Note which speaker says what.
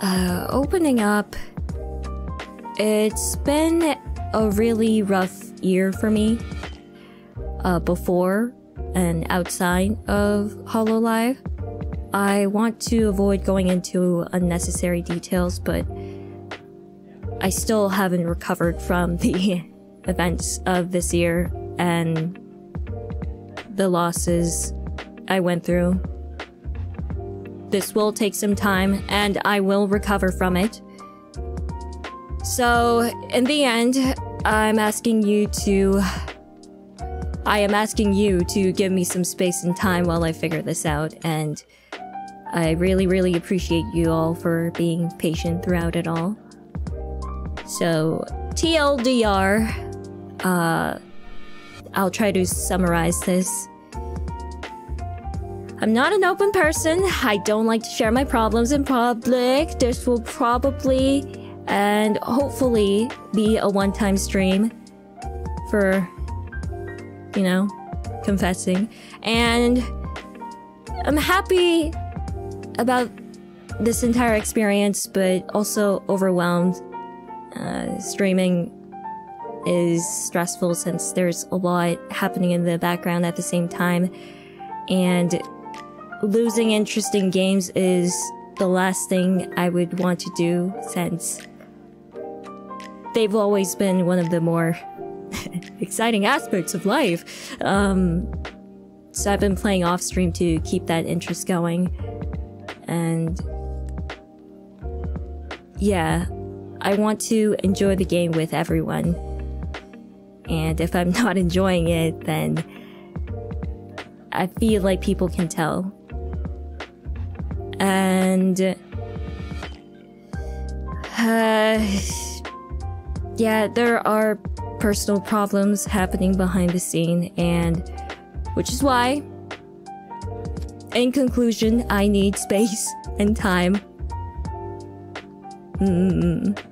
Speaker 1: Opening up, it's been a really rough year for me, before and outside of Hololive. I want to avoid going into unnecessary details, but I still haven't recovered from the events of this year and the losses I went through. This will take some time, and I will recover from it. So, in the end, I am asking you to give me some space and time while I figure this out, and I really, really appreciate you all for being patient throughout it all. So, TLDR, I'll try to summarize this. I'm not an open person. I don't like to share my problems in public. This will probably and hopefully be a one-time stream for, you know, confessing. And I'm happy about this entire experience, but also overwhelmed. Streaming is stressful since there's a lot happening in the background at the same time, and losing interest in games is the last thing I would want to do, since they've always been one of the more exciting aspects of life. So I've been playing off stream to keep that interest going. And yeah, I want to enjoy the game with everyone. And if I'm not enjoying it, then I feel like people can tell. And yeah, there are personal problems happening behind the scene, and which is why, in conclusion, I need space and time.